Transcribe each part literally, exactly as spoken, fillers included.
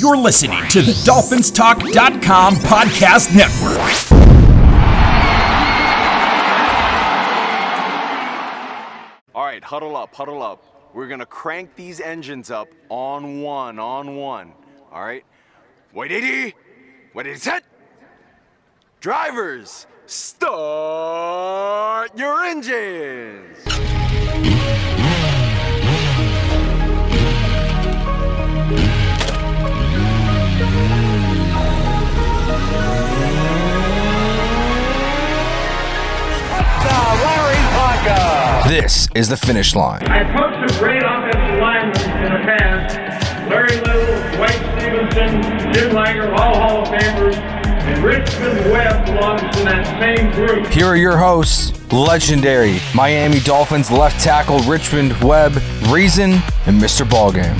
You're listening to the Dolphins Talk dot com podcast network. All right, huddle up, huddle up. We're going to crank these engines up on one, on one. All right? Wait, eighty. Wait, eighty, set. Drivers, start your engines. This is the finish line. I coached some great offensive linemen in the past. Larry Little, Dwight Stevenson, Jim Langer, all Hall of Famers, and Richmond Webb belongs to that same group. Here are your hosts, legendary Miami Dolphins left tackle Richmond Webb, Reason, and Mister Ballgame.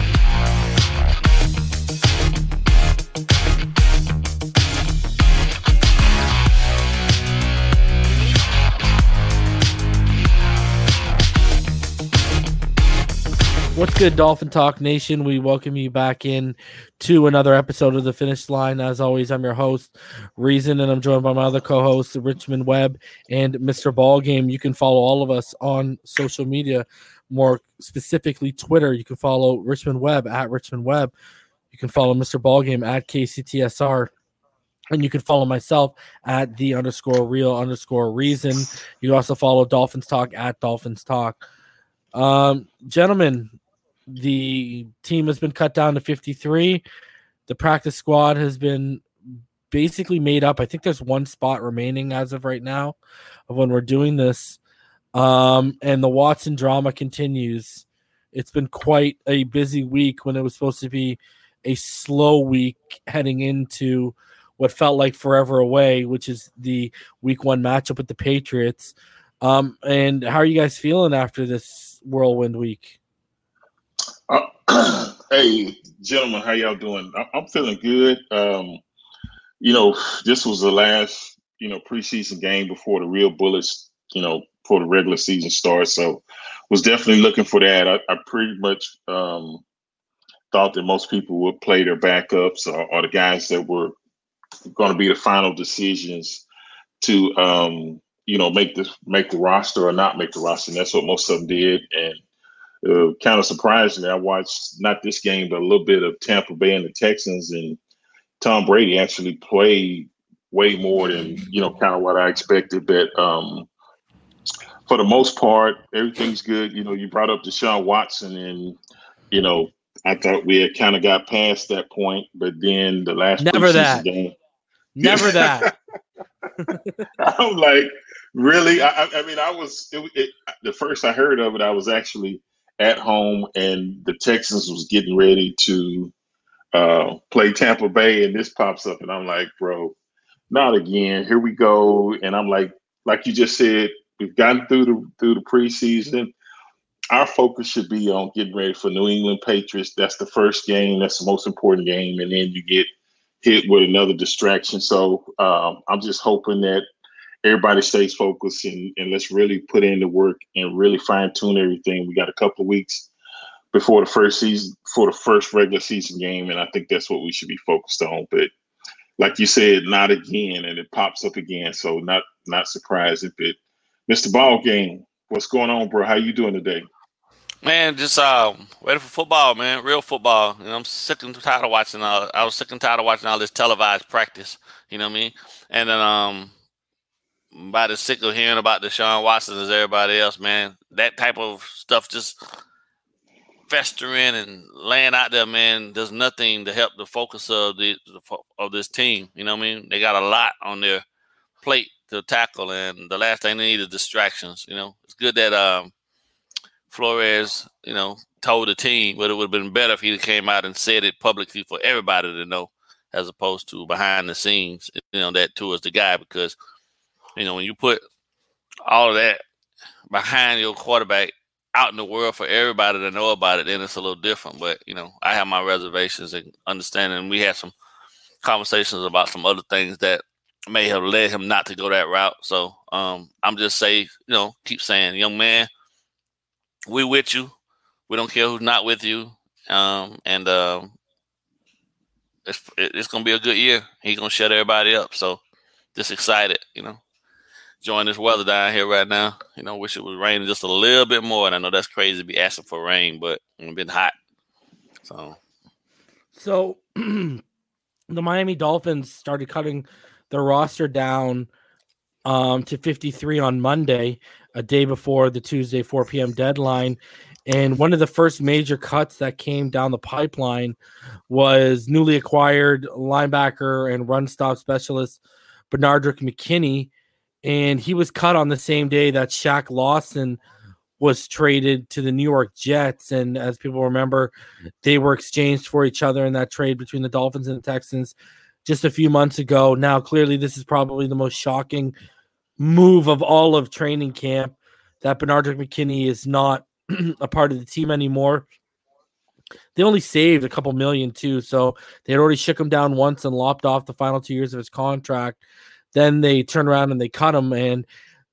What's good, Dolphin Talk Nation? We welcome you back in to another episode of The Finish Line. As always, I'm your host, Reason, and I'm joined by my other co-hosts, Richmond Webb and Mister Ballgame. You can follow all of us on social media, more specifically Twitter. You can follow Richmond Webb at Richmond Webb. You can follow Mister Ballgame at K C T S R. And you can follow myself at the underscore real underscore reason. You can also follow Dolphins Talk at Dolphins Talk. Um, gentlemen, the team has been cut down to fifty-three. The practice squad has been basically made up. I think there's one spot remaining as of right now of when we're doing this. Um, and the Watson drama continues. It's been quite a busy week when it was supposed to be a slow week heading into what felt like forever away, which is the week one matchup with the Patriots. Um, and how are you guys feeling after this whirlwind week? Uh, hey, gentlemen, how y'all doing? I'm feeling good. Um, you know, this was the last, you know, preseason game before the real bullets, you know, before the regular season starts. So was definitely looking for that. I, I pretty much um, thought that most people would play their backups or, or the guys that were going to be the final decisions to, um, you know, make the, make the roster or not make the roster. And that's what most of them did. And Uh, kind of surprising. I watched not this game, but a little bit of Tampa Bay and the Texans, and Tom Brady actually played way more than, you know, kind of what I expected. But um, for the most part, everything's good. You know, you brought up Deshaun Watson, and, you know, I thought we had kind of got past that point, but then the last Never preseason that. game. Never that. I'm like, really? I, I mean, I was, it, it, the first I heard of it, I was actually at home, and the Texans was getting ready to uh, play Tampa Bay, and this pops up, and I'm like, bro, not again. Here we go. And I'm like, like you just said, we've gotten through the through the preseason. Our focus should be on getting ready for New England Patriots. That's the first game. That's the most important game, and then you get hit with another distraction. So um, I'm just hoping that everybody stays focused, and, and let's really put in the work and really fine tune everything. We got a couple of weeks before the first season, for the first regular season game. And I think that's what we should be focused on. But like you said, not again. And it pops up again. So not, not surprising. But Mister Ballgame, what's going on, bro? How you doing today? Man, just uh, ready for football, man. Real football. You know, I'm sick and tired of watching. Uh, I was sick and tired of watching all this televised practice. You know what I mean? And then um, about as sick of hearing about Deshaun Watson as everybody else, man. That type of stuff just festering and laying out there, man, does nothing to help the focus of the of this team. You know what I mean? They got a lot on their plate to tackle, and the last thing they need is distractions. You know, it's good that um, Flores, you know, told the team, but it would have been better if he came out and said it publicly for everybody to know, as opposed to behind the scenes, you know, that towards the guy, because you know, when you put all of that behind your quarterback out in the world for everybody to know about it, then it's a little different. But, you know, I have my reservations and understanding. We had some conversations about some other things that may have led him not to go that route. So um, I'm just saying, you know, keep saying, young man, we with you. We don't care who's not with you. Um, and um, it's it's gonna be a good year. He's gonna shut everybody up. So just excited, you know. Enjoying this weather down here right now. You know, wish it was raining just a little bit more. And I know that's crazy to be asking for rain, but it's been hot. So, so the Miami Dolphins started cutting their roster down um, to fifty-three on Monday, a day before the Tuesday four p.m. deadline. And one of the first major cuts that came down the pipeline was newly acquired linebacker and run stop specialist Benardrick McKinney. And he was cut on the same day that Shaq Lawson was traded to the New York Jets. And as people remember, they were exchanged for each other in that trade between the Dolphins and the Texans just a few months ago. Now, clearly, this is probably the most shocking move of all of training camp, that Benardrick McKinney is not a part of the team anymore. They only saved a couple million, too. So they had already shook him down once and lopped off the final two years of his contract. Then they turn around and they cut him, and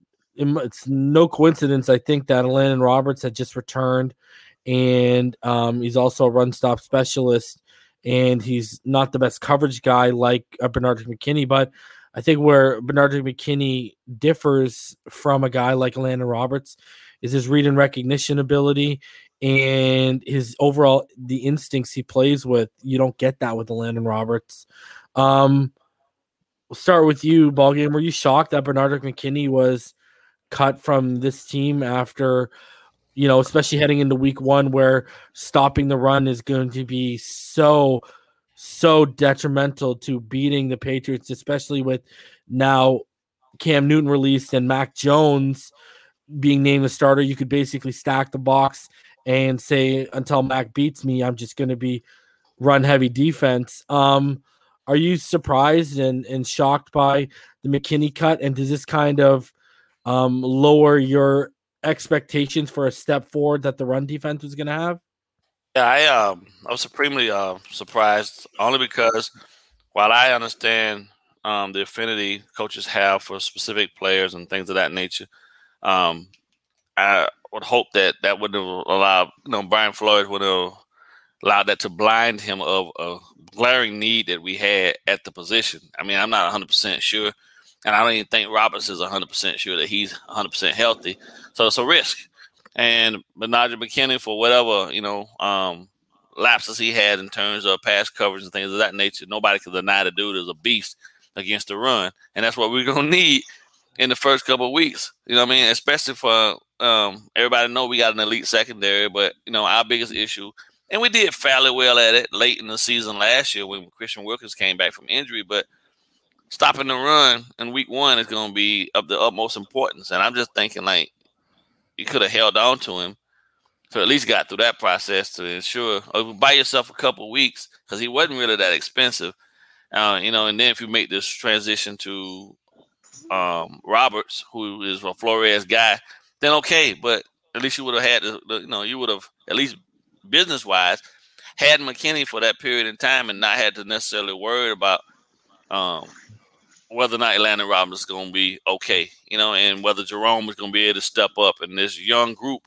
it's no coincidence, I think, that Landon Roberts had just returned, and um, he's also a run-stop specialist, and he's not the best coverage guy like uh, Benardrick McKinney, but I think where Benardrick McKinney differs from a guy like Landon Roberts is his read and recognition ability and his overall, the instincts he plays with. You don't get that with the Landon Roberts. Um, We'll start with you, Ballgame. Were you shocked that Benardrick McKinney was cut from this team after, you know, especially heading into week one where stopping the run is going to be so, so detrimental to beating the Patriots, especially with now Cam Newton released and Mac Jones being named the starter? You could basically stack the box and say, until Mac beats me, I'm just going to be run-heavy defense. Um, Are you surprised and, and shocked by the McKinney cut? And does this kind of um, lower your expectations for a step forward that the run defense was going to have? Yeah, I um I was supremely uh, surprised, only because while I understand um, the affinity coaches have for specific players and things of that nature, um, I would hope that that would have allowed, you know, Brian Flores would have allowed that to blind him of a glaring need that we had at the position. I mean, I'm not one hundred percent sure, and I don't even think Roberts is one hundred percent sure that he's one hundred percent healthy. So it's a risk. And Benardrick McKinney, for whatever, you know, um, lapses he had in terms of pass coverage and things of that nature, nobody can deny the dude is a beast against the run. And that's what we're going to need in the first couple of weeks. You know what I mean? Especially for um, everybody know we got an elite secondary, but, you know, our biggest issue, and we did fairly well at it late in the season last year when Christian Wilkins came back from injury, but stopping the run in week one is going to be of the utmost importance. And I'm just thinking, like, you could have held on to him, so at least got through that process to ensure, or buy yourself a couple of weeks, because he wasn't really that expensive. Uh, you know, and then if you make this transition to um, Roberts, who is a Flores guy, then okay, but at least you would have had, the, the, you know, you would have at least business-wise had McKinney for that period in time and not had to necessarily worry about um, whether or not Landon Roberts is going to be okay, you know, and whether Jerome is going to be able to step up. And this young group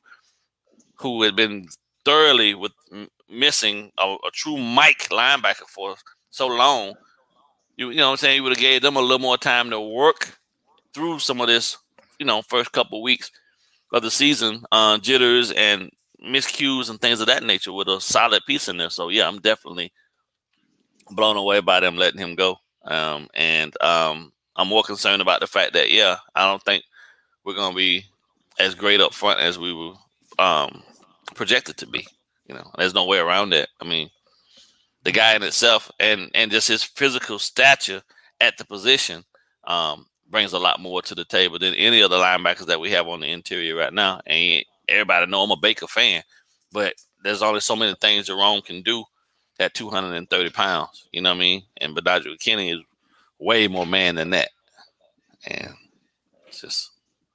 who had been thoroughly with m- missing a, a true Mike linebacker for so long, you, you know what I'm saying, you would have gave them a little more time to work through some of this, you know, first couple of weeks of the season, uh, jitters and miscues and things of that nature with a solid piece in there. So, yeah, I'm definitely blown away by them letting him go. Um, and um, I'm more concerned about the fact that, yeah, I don't think we're going to be as great up front as we were um, projected to be. You know, there's no way around that. I mean, the guy in itself and, and just his physical stature at the position um, brings a lot more to the table than any of the linebackers that we have on the interior right now. And everybody know I'm a Baker fan, but there's only so many things Jerome can do at two hundred thirty pounds, you know what I mean? And Benardrick McKinney is way more man than that. And it's just,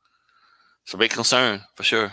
it's a big concern for sure.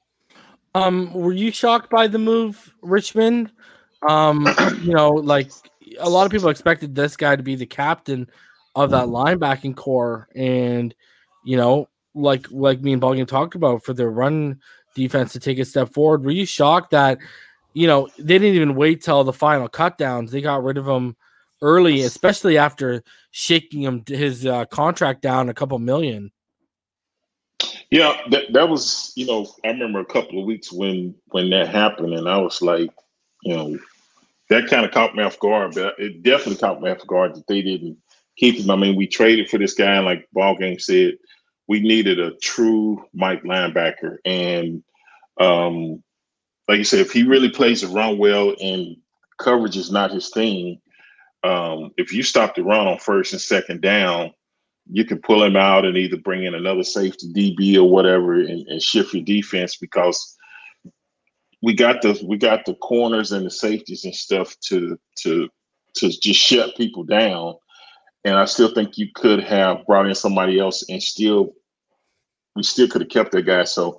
Um, were you shocked by the move, Richmond? Um, you know, like a lot of people expected this guy to be the captain of that linebacking core. And, you know, like, like me and Ballgame talked about, for their run defense to take a step forward. Were you shocked that, you know, they didn't even wait till the final cut downs? They got rid of him early, especially after shaking him his uh, contract down a couple million. Yeah, that that was, you know, I remember a couple of weeks when when that happened, and I was like, you know, that kind of caught me off guard, but it definitely caught me off guard that they didn't keep him. I mean, we traded for this guy, and like Ball Game said, we needed a true Mike linebacker. And um, like you said, if he really plays the run well and coverage is not his thing, um, if you stop the run on first and second down, you can pull him out and either bring in another safety D B or whatever and, and shift your defense, because we got the we got the corners and the safeties and stuff to to to just shut people down. And I still think you could have brought in somebody else and still we still could have kept that guy. So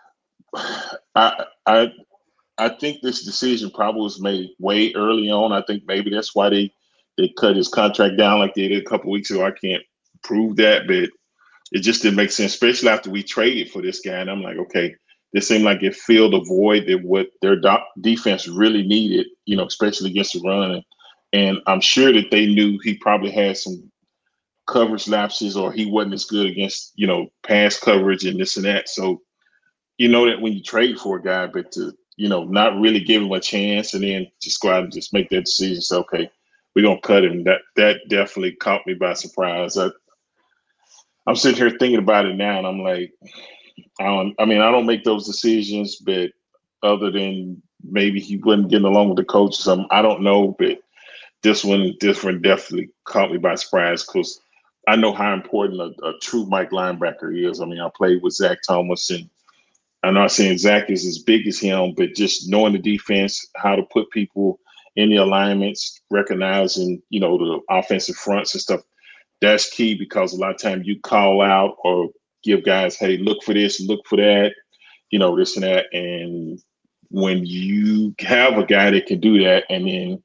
I I I think this decision probably was made way early on. I think maybe that's why they they cut his contract down like they did a couple of weeks ago. I can't prove that, but it just didn't make sense, especially after we traded for this guy. And I'm like, okay, this seemed like it filled a void that what their do- defense really needed, you know, especially against the run. And, and I'm sure that they knew he probably had some coverage lapses or he wasn't as good against, you know, pass coverage and this and that. So you know that when you trade for a guy, but to, you know, not really give him a chance and then just go out and just make that decision. So, okay, we're going to cut him. That that definitely caught me by surprise. I, I'm sitting here thinking about it now, and I'm like, I don't. I mean, I don't make those decisions, but other than maybe he wasn't getting along with the coach or something, I don't know. But this one, this one definitely caught me by surprise because I know how important a, a true Mike linebacker is. I mean, I played with Zach Thomas, and I'm not saying Zach is as big as him, but just knowing the defense, how to put people in the alignments, recognizing, you know, the offensive fronts and stuff. That's key because a lot of times you call out or give guys, hey, look for this, look for that, you know, this and that. And when you have a guy that can do that, and then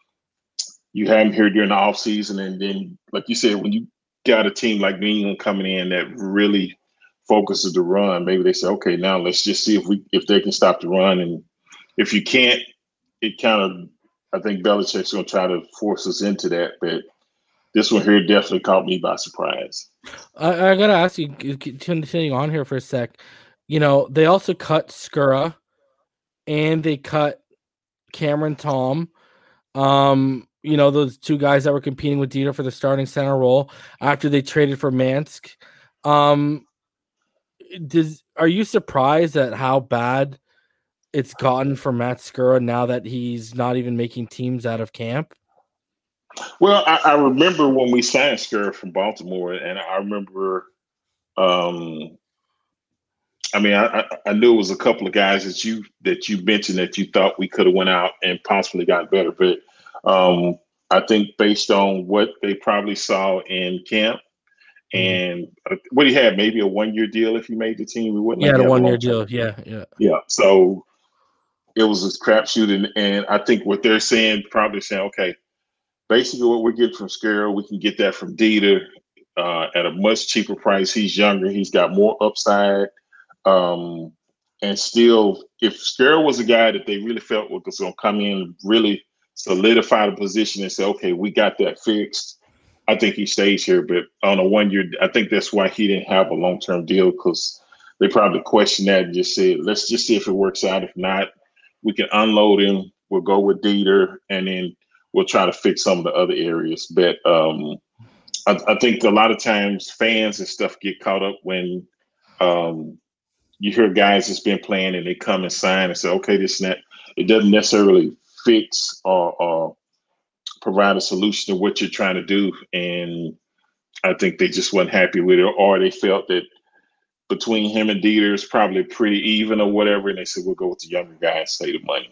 you have him here during the offseason, and then, like you said, when you got a team like New England coming in that really focuses the run, maybe they say, okay, now let's just see if we if they can stop the run. And if you can't, it kind of, I think Belichick's going to try to force us into that. But this one here definitely caught me by surprise. I, I got to ask you, continuing on here for a sec, you know, they also cut Skura and they cut Cameron Tom. Um, you know, those two guys that were competing with Dieter for the starting center role after they traded for Mansk. Um, does, are you surprised at how bad it's gotten for Matt Skura now that he's not even making teams out of camp? Well, I, I remember when we signed Skura from Baltimore, and I remember, um, I mean, I, I knew it was a couple of guys that you that you mentioned that you thought we could have went out and possibly got better, but um, I think based on what they probably saw in camp, and uh, what he had, maybe a one-year deal if he made the team, we wouldn't. Yeah, like a one-year deal. Yeah, yeah, yeah. So it was a crapshoot, and, and I think what they're saying, probably saying, okay, basically what we're getting from Skura, we can get that from Dieter uh, at a much cheaper price. He's younger. He's got more upside. Um, and still, if Skura was a guy that they really felt was going to come in and really solidify the position and say, okay, we got that fixed, I think he stays here. But on a one-year, I think that's why he didn't have a long-term deal, because they probably questioned that and just said, let's just see if it works out. If not, we can unload him. We'll go with Dieter, and then we'll try to fix some of the other areas. But um, I, I think a lot of times fans and stuff get caught up when um, you hear guys that's been playing and they come and sign and say, okay, this and that. It doesn't necessarily fix or, or provide a solution to what you're trying to do. And I think they just weren't happy with it, or they felt that between him and Dieter is probably pretty even or whatever. And they said, we'll go with the younger guy and save the money.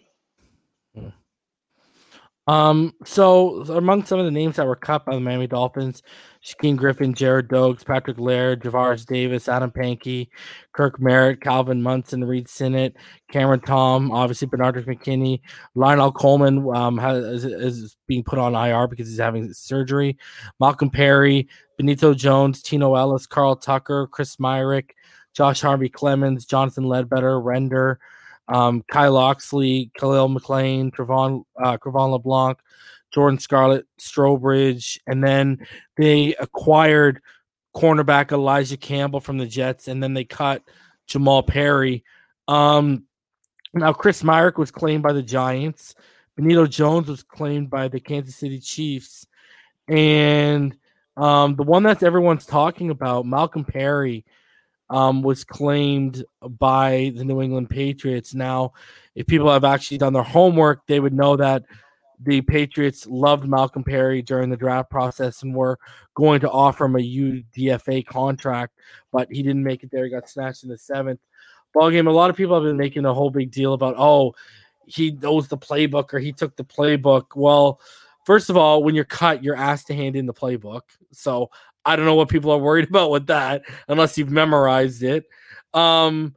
Um, so among some of the names that were cut by the Miami Dolphins, Shaquem Griffin, Jared Doaks, Patrick Laird, Javaris Davis, Adam Pankey, Kirk Merritt, Calvin Munson, Reed Sinnett, Cameron Tom, obviously Bernard McKinney, Lionel Coleman um, has, is, is being put on I R because he's having surgery, Malcolm Perry, Benito Jones, Tino Ellis, Carl Tucker, Chris Myrick, Josh Harvey Clemens, Jonathan Ledbetter, Render, Um, Kyle Oxley, Khalil McLean, Trevon, uh, Trevon LeBlanc, Jordan Scarlett, Strobridge, and then they acquired cornerback Elijah Campbell from the Jets, and then they cut Jamal Perry. Um, now, Chris Myrick was claimed by the Giants. Benito Jones was claimed by the Kansas City Chiefs. And um, the one that everyone's talking about, Malcolm Perry, um, was claimed by the New England Patriots. Now, if people have actually done their homework, they would know that the Patriots loved Malcolm Perry during the draft process and were going to offer him a U D F A contract, but he didn't make it there. He got snatched in the seventh ball game. A lot of people have been making a whole big deal about, oh, he knows the playbook or he took the playbook. Well, first of all, when you're cut, you're asked to hand in the playbook. So I don't know what people are worried about with that, unless you've memorized it. Um,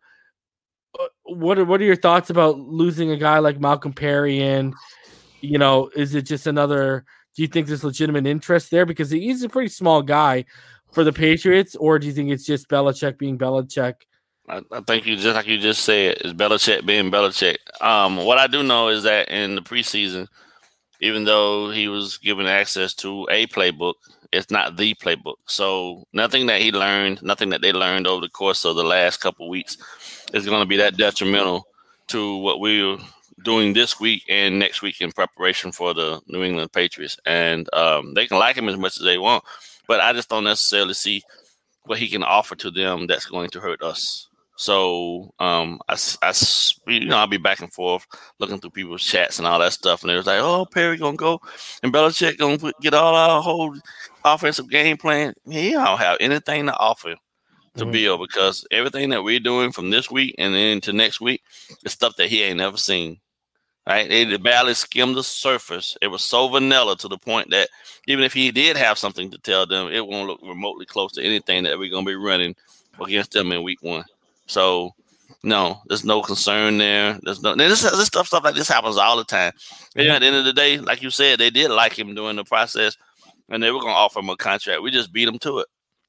what are, what are your thoughts about losing a guy like Malcolm Perry? And, you know, is it just another, do you think there's legitimate interest there? Because he's a pretty small guy for the Patriots, or do you think it's just Belichick being Belichick? I, I think you just like you just said, is Belichick being Belichick. Um, what I do know is that in the preseason, even though he was given access to a playbook, it's not the playbook. So nothing that he learned, nothing that they learned over the course of the last couple of weeks is going to be that detrimental to what we're doing this week and next week in preparation for the New England Patriots. And um, they can like him as much as they want, but I just don't necessarily see what he can offer to them that's going to hurt us. So, um, I, I, you know, I'll be back and forth looking through people's chats and all that stuff. And it was like, oh, Perry going to go and Belichick going to get all our whole offensive game plan. He don't have anything to offer to mm-hmm. Bill, because everything that we're doing from this week and then to next week is stuff that he ain't never seen. Right? They barely skimmed the surface. It was so vanilla to the point that even if he did have something to tell them, it won't look remotely close to anything that we're going to be running against them in week one. So, no, there's no concern there. There's no this, this stuff, stuff like this happens all the time. And at the end of the day, like you said, they did like him during the process, and they were going to offer him a contract. We just beat him to it.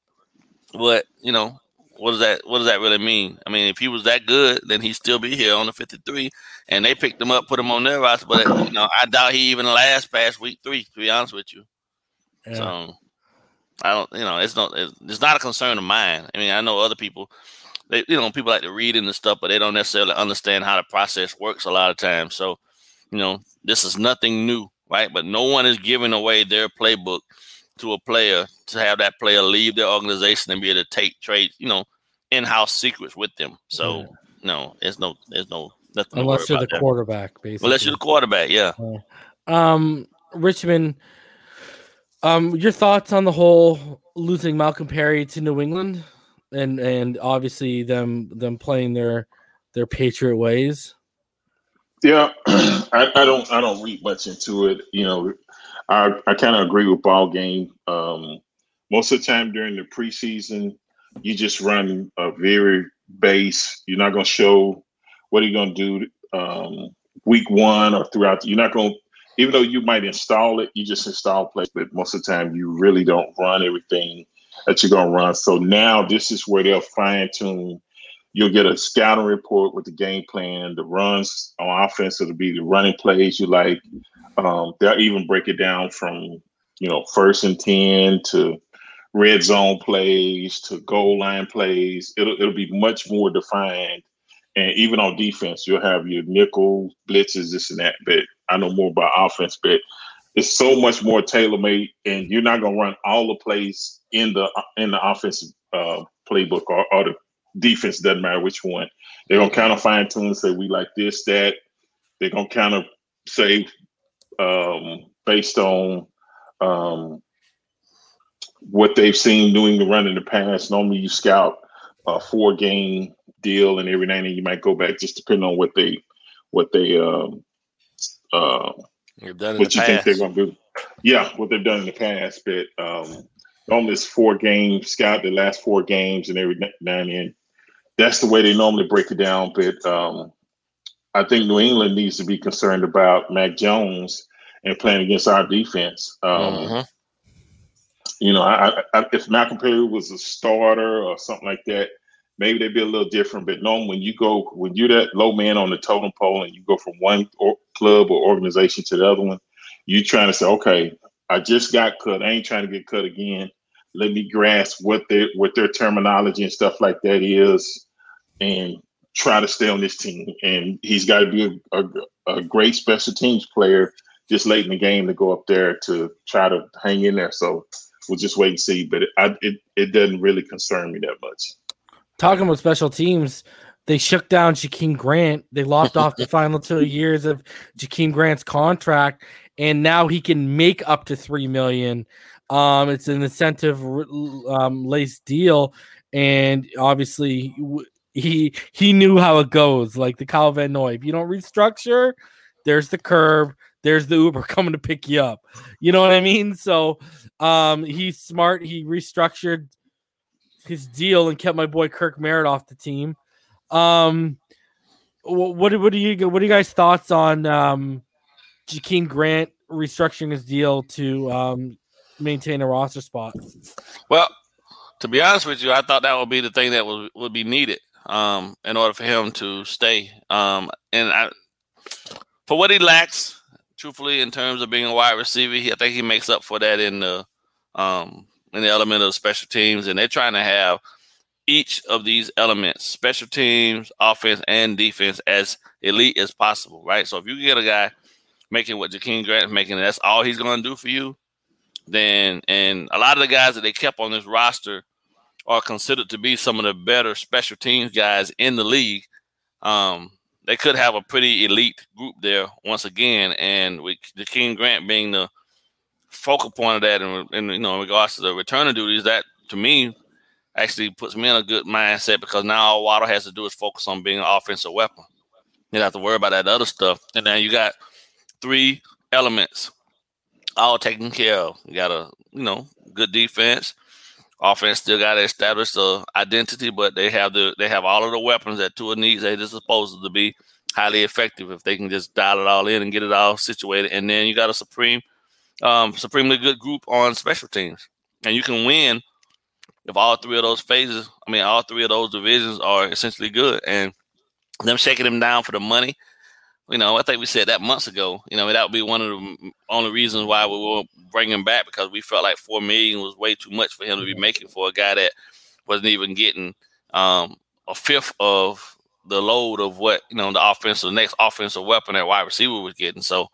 But you know, what does that what does that really mean? I mean, if he was that good, then he'd still be here on the fifty-three, and they picked him up, put him on their roster. But you know, I doubt he even lasts past week three. To be honest with you, yeah. So I don't. You know, it's not. It's not a concern of mine. I mean, I know other people. They, you know, people like to read into stuff, but they don't necessarily understand how the process works a lot of times. So, you know, this is nothing new, right? But no one is giving away their playbook to a player to have that player leave their organization and be able to take trade, you know, in-house secrets with them. So, yeah. no, there's no, there's no nothing. Unless you're the that. quarterback, basically. Unless you're the quarterback, yeah. Uh, um, Richmond, um, your thoughts on the whole losing Malcolm Perry to New England? And and obviously them them playing their their Patriot ways. Yeah, I, I don't I don't read much into it. You know, I I kind of agree with ball game. Um, most of the time during the preseason, you just run a very base. You're not going to show what you're going to do um, week one or throughout. You're not going to, even though you might install it, you just install plays. But most of the time, you really don't run everything that you're going to run. So now this is where they'll fine tune. You'll get a scouting report with the game plan, the runs on offense. It'll be the running plays you like. Um, they'll even break it down from, you know, first and ten to red zone plays to goal line plays. It'll, it'll be much more defined. And even on defense, you'll have your nickel blitzes, this and that. But I know more about offense, but it's so much more tailor-made, and you're not going to run all the plays in the in the offensive uh, playbook or, or the defense, doesn't matter which one. They're going to kind of fine-tune and say, we like this, that. They're going to kind of say, um, based on um, what they've seen New England run in the past, normally you scout a four-game deal, and every now and then you might go back just depending on what they what they um, uh, done what you past. think they're going to do. Yeah, what they've done in the past. But um, normally it's four games, scout the last four games, and every now and then. That's the way they normally break it down. But um, I think New England needs to be concerned about Mac Jones and playing against our defense. Um, mm-hmm. You know, I, I, if Malcolm Perry was a starter or something like that, maybe they'd be a little different. But no, when you go, when you're that low man on the totem pole and you go from one or, club or organization to the other one, you trying to say, okay, I just got cut. I ain't trying to get cut again. Let me grasp what their what their terminology and stuff like that is, and try to stay on this team. And he's got to be a, a, a great special teams player just late in the game to go up there to try to hang in there. So we'll just wait and see. But it I, it, it doesn't really concern me that much. Talking about special teams, they shook down Jakeem Grant. They lopped off the final two years of Jakeem Grant's contract, and now he can make up to three million dollars. Um, it's an incentive um, laced deal, and obviously he he knew how it goes. Like the Kyle Van Noy, if you don't restructure, there's the curb, there's the Uber coming to pick you up. You know what I mean? So um, he's smart. He restructured his deal and kept my boy Kirk Merritt off the team. Um, what what do you what are you guys' thoughts on um, Jakeem Grant restructuring his deal to um, maintain a roster spot? Well, to be honest with you, I thought that would be the thing that would would be needed um, in order for him to stay. Um, and I, for what he lacks, truthfully, in terms of being a wide receiver, he, I think he makes up for that in the um, in the element of special teams, and they're trying to have each of these elements, special teams, offense, and defense, as elite as possible, right? So if you get a guy making what Jakeem Grant is making, and that's all he's going to do for you, then, and a lot of the guys that they kept on this roster are considered to be some of the better special teams guys in the league. Um, they could have a pretty elite group there once again, and with Jakeem Grant being the focal point of that, and in, in, you know, in regards to the returning duties, that to me actually puts me in a good mindset, because now all Waddle has to do is focus on being an offensive weapon. You don't have to worry about that other stuff. And then you got three elements all taken care of. You got a, you know, good defense. Offense still got to establish the identity, but they have the they have all of the weapons that Tua needs. They're just supposed to be highly effective if they can just dial it all in and get it all situated. And then you got a supreme, um, supremely good group on special teams, and you can win if all three of those phases, I mean, all three of those divisions are essentially good. And them shaking them down for the money, you know, I think we said that months ago. You know, that would be one of the only reasons why we won't bring him back, because we felt like four million dollars was way too much for him to be making for a guy that wasn't even getting um, a fifth of the load of what, you know, the offensive, the next offensive weapon that wide receiver was getting. So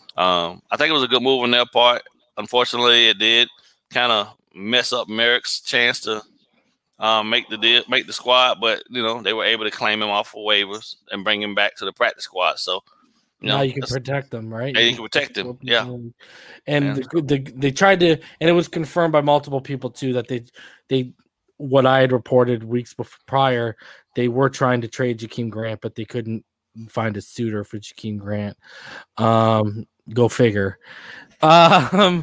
um, I think it was a good move on their part. Unfortunately, it did kind of mess up Merrick's chance to um, make the deal, make the squad, but you know they were able to claim him off for waivers and bring him back to the practice squad. So you now know, you can protect them, right? Yeah, you can protect him. Yeah, and yeah. The, the, they tried to, and it was confirmed by multiple people too that they they what I had reported weeks before prior, they were trying to trade Jakeem Grant, but they couldn't find a suitor for Jakeem Grant. Um, go figure. Um.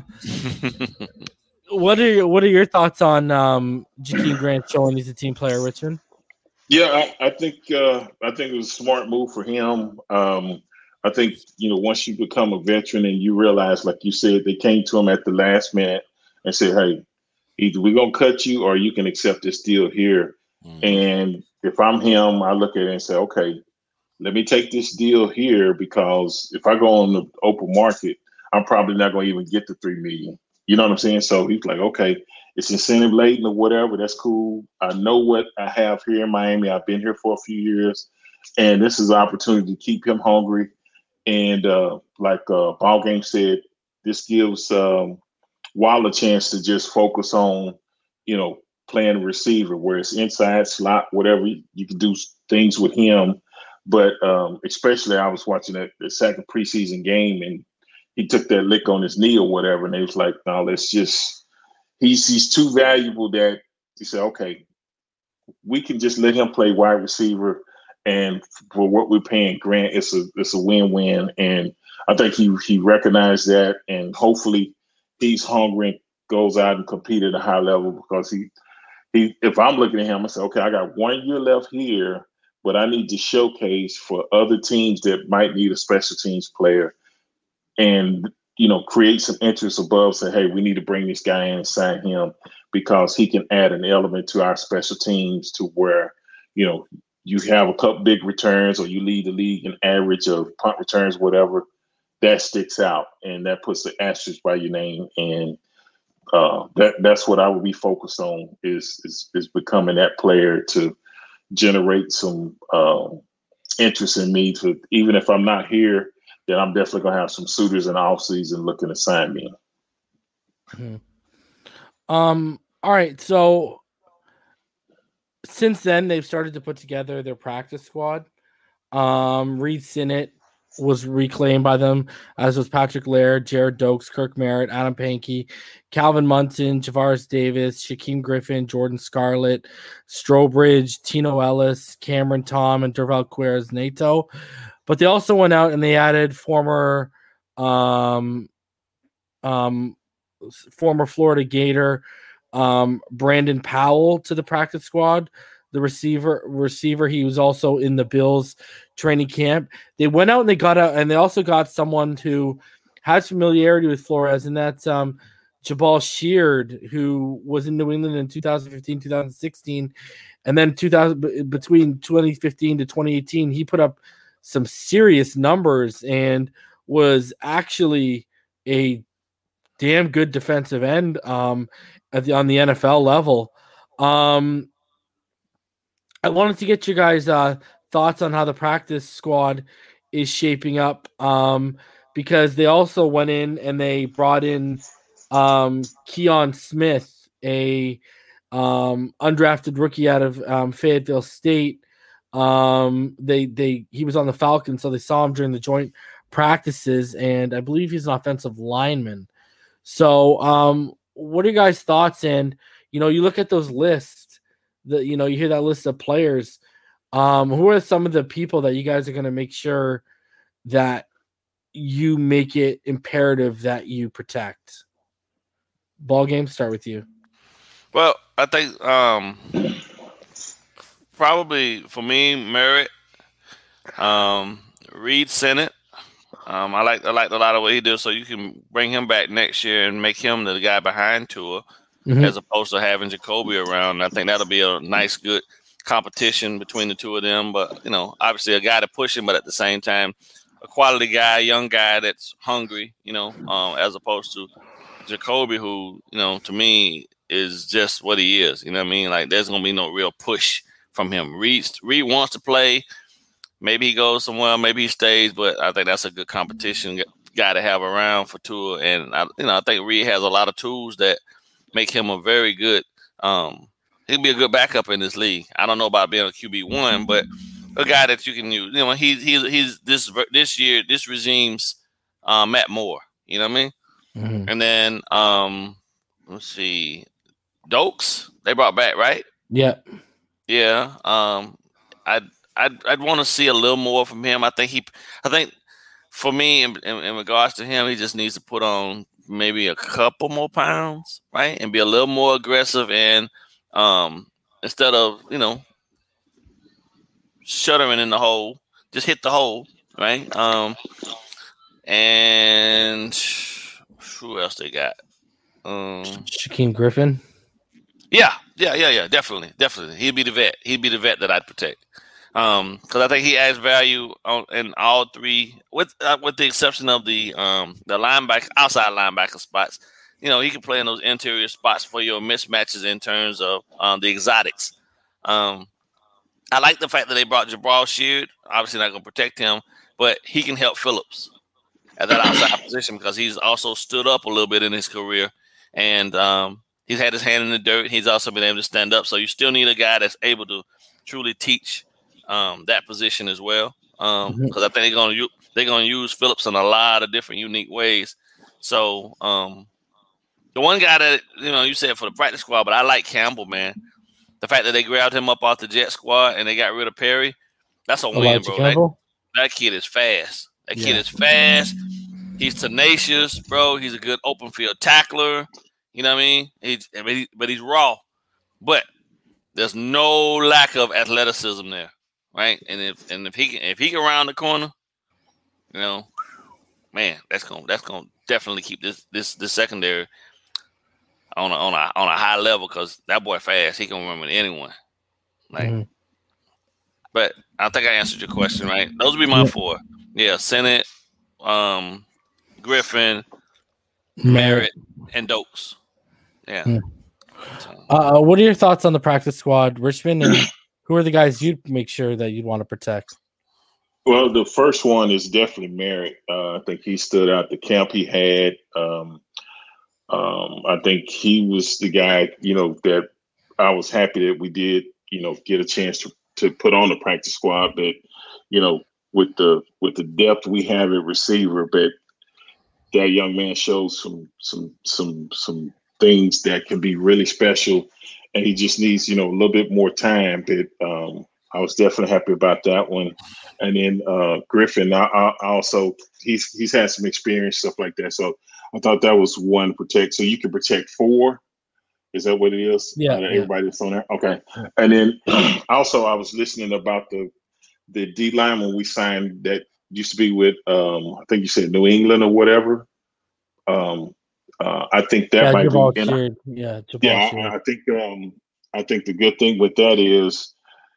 What are your, what are your thoughts on um, Jakeem Grant showing he's a team player, Richmond? Yeah, I, I think uh, I think it was a smart move for him. Um, I think, you know, once you become a veteran and you realize, like you said, they came to him at the last minute and said, "Hey, either we're gonna cut you or you can accept this deal here." Mm-hmm. And if I'm him, I look at it and say, "Okay, let me take this deal here, because if I go on the open market, I'm probably not going to even get the three million dollars." You know what I'm saying? So he's like, okay, it's incentive laden or whatever. That's cool. I know what I have here in Miami. I've been here for a few years, and this is an opportunity to keep him hungry. And uh, like uh, Ball Game said, this gives um, Waddle a chance to just focus on, you know, playing receiver, where it's inside slot, whatever. You can do things with him. But um, especially, I was watching that the second preseason game, and he took that lick on his knee or whatever, and they was like, no, let's just, he's he's too valuable that he said, okay, we can just let him play wide receiver, and for what we're paying Grant, it's a it's a win-win. And I think he he recognized that, and hopefully he's hungry and goes out and compete at a high level, because he he if I'm looking at him, I say, okay, I got one year left here, but I need to showcase for other teams that might need a special teams player, and, you know, create some interest above, say, hey, we need to bring this guy in and sign him, because he can add an element to our special teams to where, you know, you have a couple big returns, or you lead the league in average of punt returns, whatever, that sticks out, and that puts the asterisk by your name. And uh, that that's what I would be focused on is is, is becoming that player to generate some uh, interest in me. To even if I'm not here, then I'm definitely gonna have some suitors in the off season looking to sign me. Mm-hmm. Um. All right. So since then, they've started to put together their practice squad. Um, Reed Sinnett was reclaimed by them, as was Patrick Laird, Jared Dokes, Kirk Merritt, Adam Pankey, Calvin Munson, Javaris Davis, Shaquem Griffin, Jordan Scarlett, Strobridge, Tino Ellis, Cameron Tom, and Derval Quiraz Nato. But they also went out and they added former um, um, former Florida Gator um, Brandon Powell to the practice squad. The receiver, receiver, he was also in the Bills training camp. They went out and they got out, and they also got someone who has familiarity with Flores, and that's um, Jabal Sheard, who was in New England in two thousand fifteen, two thousand sixteen, and then two thousand between twenty fifteen to twenty eighteen, he put up some serious numbers and was actually a damn good defensive end um, at the, on the N F L level. Um, I wanted to get you guys' uh, thoughts on how the practice squad is shaping up um, because they also went in and they brought in um, Keon Smith, a um, undrafted rookie out of um, Fayetteville State. Um, they they he was on the Falcons, so they saw him during the joint practices, and I believe he's an offensive lineman. So, um, what are you guys' thoughts? And you know, you look at those lists. The, you know, you hear that list of players. Um, who are some of the people that you guys are going to make sure that you make it imperative that you protect? Ball game, start with you. Well, I think um, probably for me, Merritt, um, Reed Sinnett. Um, I like I liked a lot of what he did, so you can bring him back next year and make him the guy behind Tua. Mm-hmm. As opposed to having Jacoby around. I think that'll be a nice, good competition between the two of them. But, you know, obviously a guy to push him, but at the same time, a quality guy, young guy that's hungry, you know, um, as opposed to Jacoby, who, you know, to me is just what he is. You know what I mean? Like, there's going to be no real push from him. Reed, Reed wants to play. Maybe he goes somewhere. Maybe he stays. But I think that's a good competition guy to have around for Tua. And, I, you know, I think Reed has a lot of tools that make him a very good um he'll be a good backup in this league. I don't know about being a Q B one, but a guy that you can use. You know, he's he's he's this this year, this regime's uh, Matt Moore, you know what I mean? Mm-hmm. And then um let's see, Dokes, they brought back, right? Yeah. Yeah. Um I'd I'd I'd want to see a little more from him. I think he I think for me in, in, in regards to him, he just needs to put on maybe a couple more pounds, right? And be a little more aggressive and um, instead of, you know, shuddering in the hole, just hit the hole, right? Um, and who else they got? Um, Shaquem Griffin? Yeah, yeah, yeah, yeah, definitely, definitely. He'd be the vet. He'd be the vet that I'd protect. Um, because I think he adds value on in all three, with uh, with the exception of the um the linebacker outside linebacker spots. You know, he can play in those interior spots for your mismatches in terms of um the exotics. Um, I like the fact that they brought Jabal Sheard. Obviously, not going to protect him, but he can help Phillips at that outside position because he's also stood up a little bit in his career, and um he's had his hand in the dirt. He's also been able to stand up. So you still need a guy that's able to truly teach Um, that position as well, because um, mm-hmm. I think they're gonna u- they're gonna use Phillips in a lot of different unique ways. So um, the one guy that you know you said for the practice squad, but I like Campbell, man. The fact that they grabbed him up off the Jet squad and they got rid of Perry, that's a win, bro. That, that kid is fast. That kid yeah. is fast. He's tenacious, bro. He's a good open field tackler. You know what I mean? He's but, he, but he's raw, but there's no lack of athleticism there. Right, and if and if he can if he can round the corner, you know, man, that's gonna that's gonna definitely keep this this this secondary on a on a on a high level because that boy fast. He can run with anyone. Like, mm-hmm. But I think I answered your question right. Those would be my yeah. four. Yeah, Sinnett, um, Griffin, Merritt. Merritt, and Dokes. Yeah. Hmm. Uh, what are your thoughts on the practice squad, Richmond? And who are the guys you'd make sure that you'd want to protect? Well, the first one is definitely Merritt. Uh, I think he stood out the camp he had. Um, um, I think he was the guy, you know, that I was happy that we did, you know, get a chance to, to put on the practice squad. But, you know, with the with the depth we have at receiver, but that young man shows some some some some things that can be really special, and he just needs, you know, a little bit more time. But um, I was definitely happy about that one. And then uh, Griffin, I, I also he's he's had some experience, stuff like that. So I thought that was one protect. So you can protect four. Is that what it is? Yeah. Uh, yeah. everybody that's on there. Okay. And then also I was listening about the the D lineman we signed that used to be with um, I think you said New England or whatever. Um, uh, I think that Yeah, might Jabal be. Sheard. Yeah, Jabal Yeah, Sheard. I, I think um, I think the good thing with that is,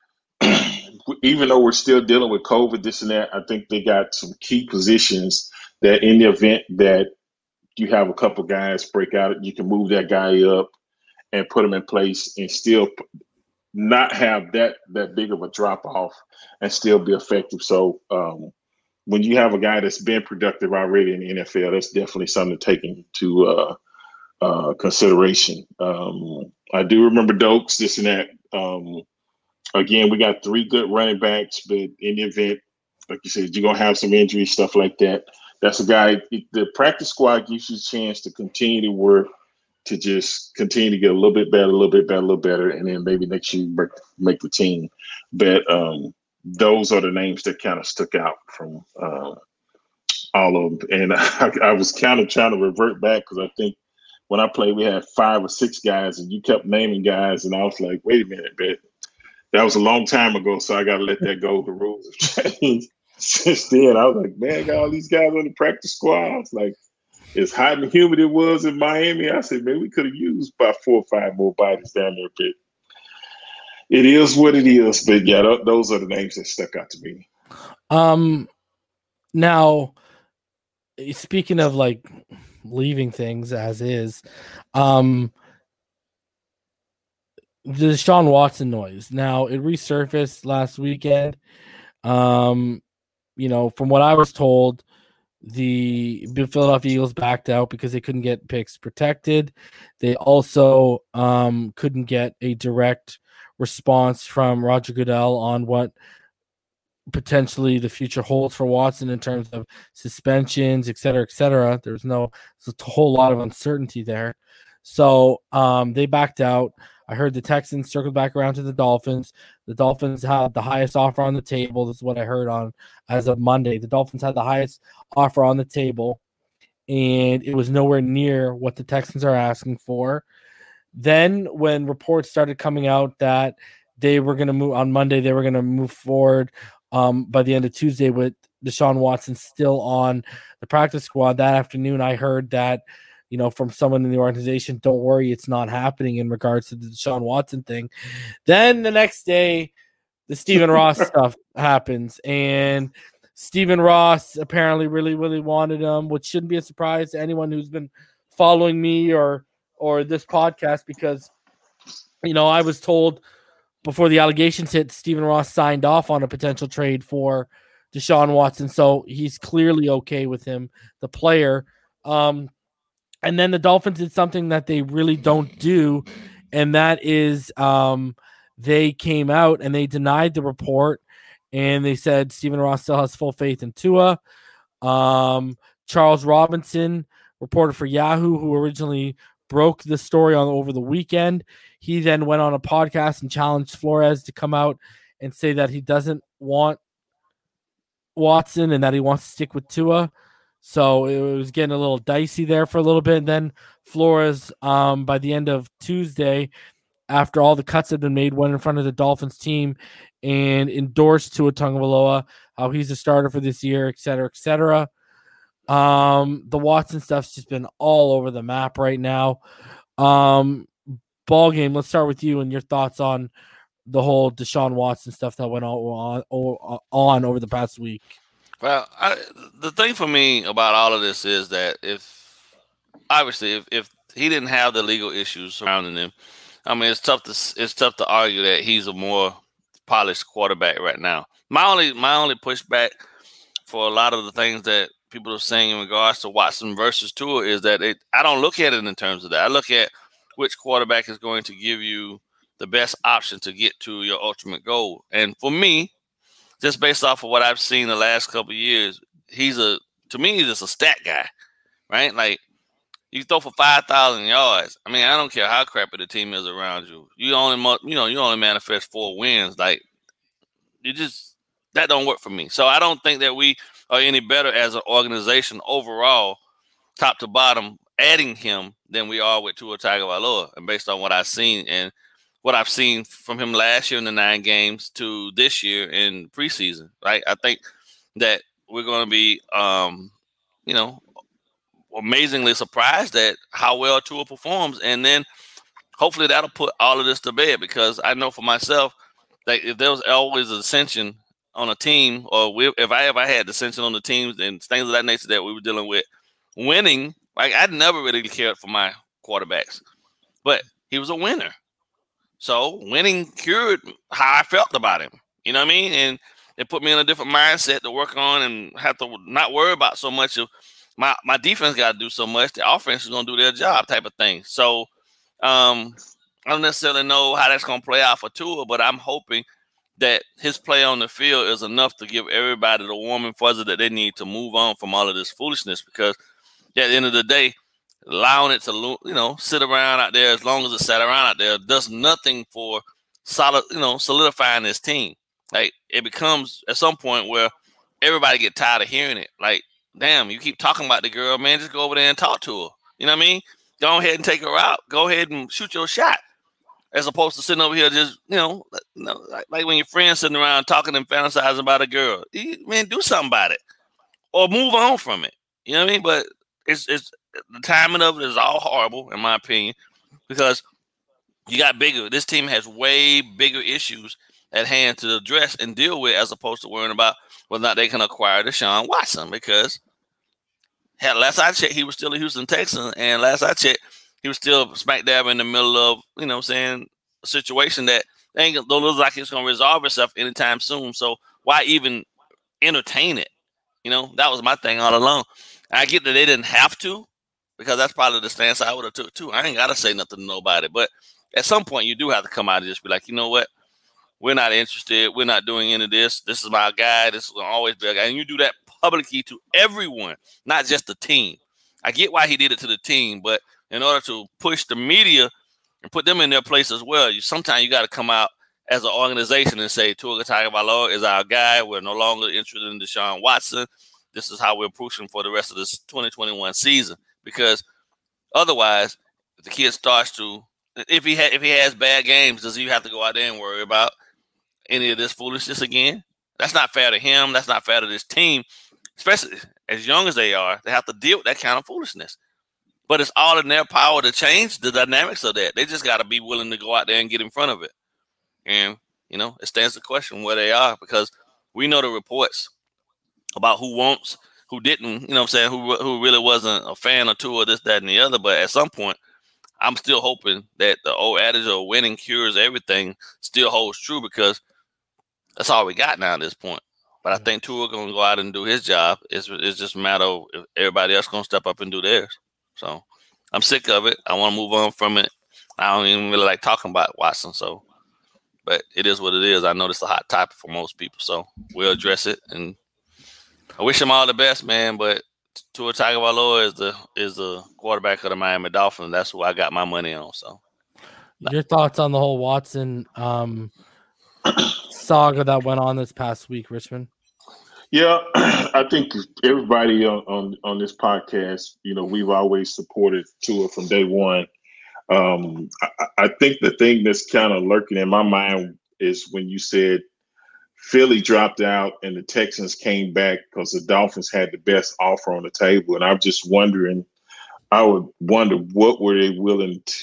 even though we're still dealing with COVID, this and that, I think they got some key positions that in the event that you have a couple guys break out, you can move that guy up and put him in place and still not have that that big of a drop off and still be effective. So um, when you have a guy that's been productive already in the N F L, that's definitely something to take into uh, uh, consideration. Um, I do remember Dokes, this and that. Um, again, we got three good running backs, but in the event, like you said, you're going to have some injuries, stuff like that. That's a guy, the practice squad gives you a chance to continue to work, to just continue to get a little bit better, a little bit better, a little better, and then maybe next year make, make the team. But um, those are the names that kind of stuck out from uh, all of them. And I, I was kind of trying to revert back because I think when I played, we had five or six guys, and you kept naming guys, and I was like, wait a minute, but that was a long time ago, so I got to let that go. The rules have changed since then. I was like, man, got all these guys on the practice squad. I was like, as hot and humid it was in Miami, I said, man, we could have used about four or five more bodies down there. But it is what it is. But yeah, th- those are the names that stuck out to me. Um, now, speaking of like leaving things as is, um, the Deshaun Watson noise. Now it resurfaced last weekend. Um, you know, from what I was told, the Philadelphia Eagles backed out because they couldn't get picks protected. They also um, couldn't get a direct response from Roger Goodell on what potentially the future holds for Watson in terms of suspensions, et cetera, et cetera. There's no, there's a whole lot of uncertainty there. So um, they backed out. I heard the Texans circled back around to the Dolphins. The Dolphins had the highest offer on the table. This is what I heard on as of Monday. The Dolphins had the highest offer on the table, and it was nowhere near what the Texans are asking for. Then when reports started coming out that they were going to move on Monday, they were going to move forward um, by the end of Tuesday with Deshaun Watson still on the practice squad. That afternoon, I heard that, you know, from someone in the organization, don't worry, it's not happening in regards to the Deshaun Watson thing. Then the next day, the Stephen Ross stuff happens, and Stephen Ross apparently really, really wanted him, which shouldn't be a surprise to anyone who's been following me or or this podcast, because, you know, I was told before the allegations hit, Stephen Ross signed off on a potential trade for Deshaun Watson, so he's clearly okay with him, the player. Um, And then the Dolphins did something that they really don't do, and that is um, they came out and they denied the report, and they said Stephen Ross still has full faith in Tua. Um, Charles Robinson, reporter for Yahoo, who originally broke the story on over the weekend, he then went on a podcast and challenged Flores to come out and say that he doesn't want Watson and that he wants to stick with Tua. So it was getting a little dicey there for a little bit. And then Flores, um, by the end of Tuesday, after all the cuts had been made, went in front of the Dolphins team and endorsed Tua Tagovailoa, how he's a starter for this year, et cetera, et cetera. Um, the Watson stuff's just been all over the map right now. Um, ball game. Let's start with you and your thoughts on the whole Deshaun Watson stuff that went on, on, on over the past week. Well, I, the thing for me about all of this is that if obviously if, if he didn't have the legal issues surrounding him, I mean it's tough to it's tough to argue that he's a more polished quarterback right now. My only my only pushback for a lot of the things that people are saying in regards to Watson versus Tua is that it, I don't look at it in terms of that. I look at which quarterback is going to give you the best option to get to your ultimate goal. And for me, just based off of what I've seen the last couple of years, he's a to me he's just a stat guy, right? Like you throw for five thousand yards. I mean, I don't care how crappy the team is around you. You only you know you only manifest four wins. Like you just that don't work for me. So I don't think that we are any better as an organization overall, top to bottom, adding him than we are with Tua Tagovailoa. And based on what I've seen and what I've seen from him last year in the nine games to this year in preseason, right? I think that we're going to be, um, you know, amazingly surprised at how well Tua performs. And then hopefully that'll put all of this to bed, because I know for myself that if there was always a dissension on a team, or we, if I ever had dissension on the teams and things of that nature that we were dealing with, winning, like I never really cared for my quarterbacks, but he was a winner. So winning cured how I felt about him. You know what I mean? And it put me in a different mindset to work on and have to not worry about so much of my, my defense got to do so much. The offense is going to do their job type of thing. So um, I don't necessarily know how that's going to play out for Tua, but I'm hoping that his play on the field is enough to give everybody the warm and fuzzy that they need to move on from all of this foolishness, because at the end of the day, allowing it to, you know, sit around out there as long as it sat around out there does nothing for solid, you know, solidifying this team. Like it becomes at some point where everybody get tired of hearing it. Like, damn, you keep talking about the girl, man, just go over there and talk to her. You know what I mean? Go ahead and take her out. Go ahead and shoot your shot, as opposed to sitting over here just, you know, you know like, like when your friends sitting around talking and fantasizing about a girl. You, man, do something about it or move on from it. You know what I mean? But it's it's the timing of it is all horrible, in my opinion, because you got bigger. This team has way bigger issues at hand to address and deal with, as opposed to worrying about whether or not they can acquire Deshaun Watson. Because hell, last I checked, he was still a Houston Texan, and last I checked, he was still smack dab in the middle of, you know what I'm saying, a situation that ain't don't look like it's going to resolve itself anytime soon. So why even entertain it? You know, that was my thing all along. I get that they didn't have to, because that's probably the stance I would have took too. I ain't got to say nothing to nobody. But at some point, you do have to come out and just be like, you know what? We're not interested. We're not doing any of this. This is my guy. This is going to always be a guy. And you do that publicly to everyone, not just the team. I get why he did it to the team, but in order to push the media and put them in their place as well, you sometimes you got to come out as an organization and say, Tua Tagovailoa is our guy. We're no longer interested in Deshaun Watson. This is how we're pushing for the rest of this twenty twenty-one season. Because otherwise, if the kid starts to, if he ha- if he has bad games, does he have to go out there and worry about any of this foolishness again? That's not fair to him. That's not fair to this team, especially as young as they are. They have to deal with that kind of foolishness. But it's all in their power to change the dynamics of that. They just got to be willing to go out there and get in front of it. And, you know, it stands the question where they are, because we know the reports about who wants, who didn't, you know what I'm saying, who who really wasn't a fan of two or this, that, and the other. But at some point, I'm still hoping that the old adage of winning cures everything still holds true, because that's all we got now at this point. But I think Tua going to go out and do his job. It's, it's just a matter of if everybody else going to step up and do theirs. So I'm sick of it. I want to move on from it. I don't even really like talking about Watson. So, but it is what it is. I know this is a hot topic for most people, so we'll address it. And I wish him all the best, man. But Tua Tagovailoa is the is the quarterback of the Miami Dolphins. That's who I got my money on. So, your thoughts on the whole Watson um, saga that went on this past week, Richmond? Yeah, I think everybody on, on, on this podcast, you know, we've always supported Tua from day one. Um, I, I think the thing that's kind of lurking in my mind is when you said Philly dropped out and the Texans came back because the Dolphins had the best offer on the table. And I'm just wondering, I would wonder, what were they willing to,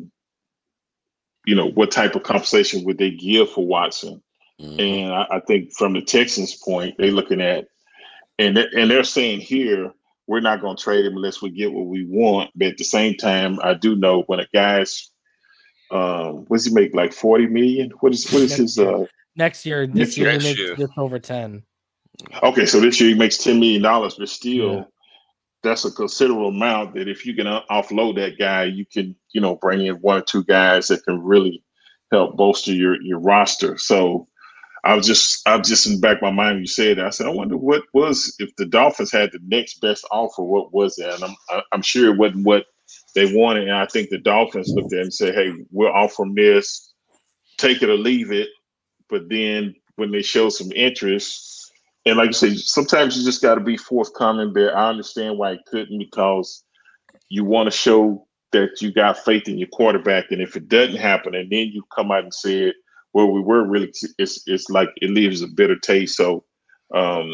you know, what type of compensation would they give for Watson? Mm-hmm. And I, I think from the Texans' point, they're looking at and th- and they're saying here we're not going to trade him unless we get what we want. But at the same time, I do know when a guy's um, what does he make, like forty million? What is what is Next his year. uh Next year, this next year, year? he Next makes year. just over ten. Okay, so this year he makes ten million dollars, but still. Yeah. That's a considerable amount that if you can uh, offload that guy, you can, you know, bring in one or two guys that can really help bolster your your roster. So I was just, I was just in the back of my mind when you said that. I said, I wonder what was, if the Dolphins had the next best offer, what was that? And I'm, I, I'm sure it wasn't what they wanted. And I think the Dolphins looked at it and said, hey, we'll offer them this, take it or leave it. But then when they show some interest, and like you say, sometimes you just got to be forthcoming. But I understand why it couldn't, because you want to show that you got faith in your quarterback. And if it doesn't happen, and then you come out and say it, well, we were really, it's it's like it leaves a bitter taste. So um,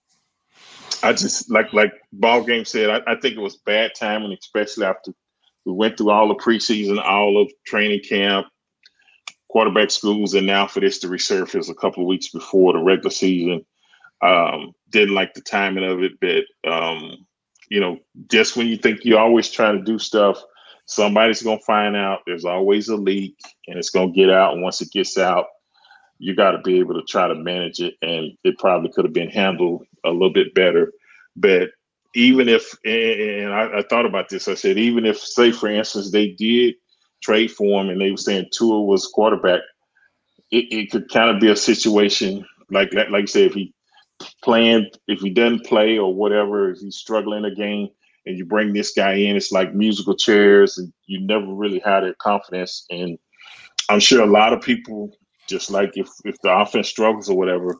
I just, like like Ball Game said, I, I think it was bad timing, especially after we went through all the preseason, all of training camp, quarterback schools, and now for this to resurface a couple of weeks before the regular season. Um, didn't like the timing of it, but um, you know, just when you think you're always trying to do stuff, somebody's gonna find out. There's always a leak, and it's gonna get out. And once it gets out, you got to be able to try to manage it. And it probably could have been handled a little bit better. But even if, and I, I thought about this, I said, even if, say, for instance, they did trade for him, and they were saying Tua was quarterback, it, it could kind of be a situation like like you said, if he playing, if he doesn't play or whatever, if he's struggling a game and you bring this guy in, it's like musical chairs, and you never really had that confidence. And I'm sure a lot of people, just like if, if the offense struggles or whatever,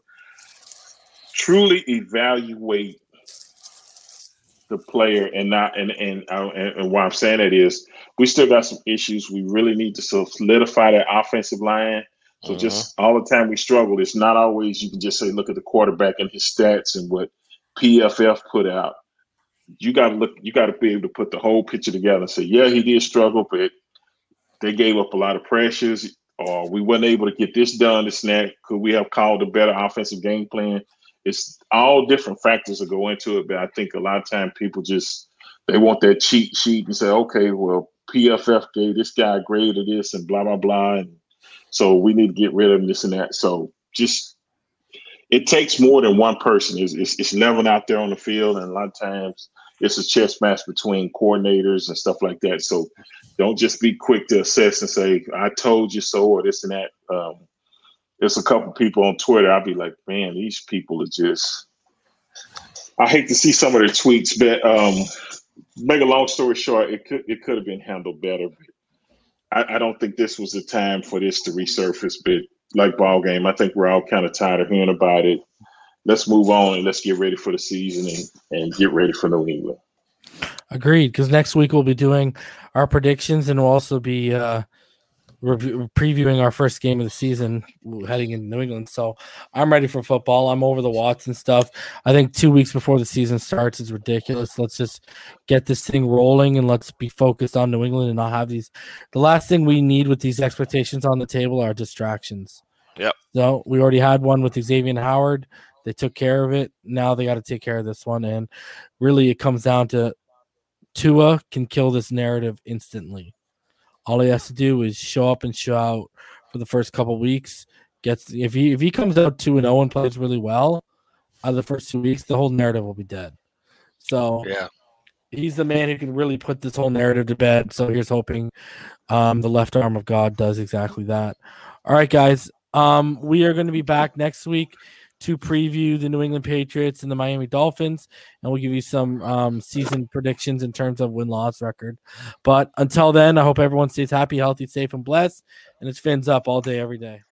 truly evaluate the player and not, and, and, uh, and, and why I'm saying that is we still got some issues. We really need to solidify that offensive line. So uh-huh. just all the time we struggle, it's not always you can just say, look at the quarterback and his stats and what P F F put out. You got to look, you got to be able to put the whole picture together and say, yeah, he did struggle, but they gave up a lot of pressures, or we weren't able to get this done, this and that. Could we have called a better offensive game plan? It's all different factors that go into it. But I think a lot of time people just, they want that cheat sheet and say, okay, well, P F F gave this guy a grade of this and blah, blah, blah. And so we need to get rid of this and that. So just, it takes more than one person. It's, it's, it's eleven out there on the field. And a lot of times it's a chess match between coordinators and stuff like that. So don't just be quick to assess and say, I told you so, or this and that. Um, there's a couple people on Twitter, I'll be like, man, these people are just, I hate to see some of their tweets, but um, make a long story short, it could it could have been handled better. But I, I don't think this was the time for this to resurface. But like Ball Game, I think we're all kind of tired of hearing about it. Let's move on and let's get ready for the season and, and get ready for New England. Agreed, because next week we'll be doing our predictions, and we'll also be uh, review, previewing our first game of the season heading into New England. So I'm ready for football. I'm over the Watson stuff. I think two weeks before the season starts is ridiculous. Let's just get this thing rolling, and let's be focused on New England and not have these. The last thing we need with these expectations on the table are distractions. Yep. So we already had one with Xavier Howard. They took care of it. Now they got to take care of this one. And really it comes down to Tua can kill this narrative instantly. All he has to do is show up and show out for the first couple weeks. Gets if he if he comes out two and zero and plays really well out of the first two weeks, the whole narrative will be dead. So yeah, he's the man who can really put this whole narrative to bed. So here's hoping um, the left arm of God does exactly that. All right, guys. Um, we are going to be back next week to preview the New England Patriots and the Miami Dolphins, and we'll give you some um, season predictions in terms of win-loss record. But until then, I hope everyone stays happy, healthy, safe, and blessed, and it's fins up all day, every day.